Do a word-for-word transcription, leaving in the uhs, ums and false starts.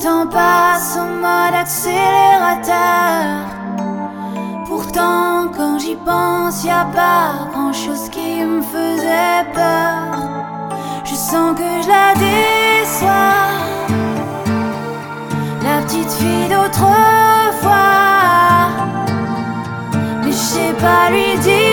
temps passe en mode accélérateur. Pourtant quand j'y pense, y'a pas grand chose qui me faisait peur. Je sens que je la déçois, la petite fille d'autrefois. Mais je sais pas lui dire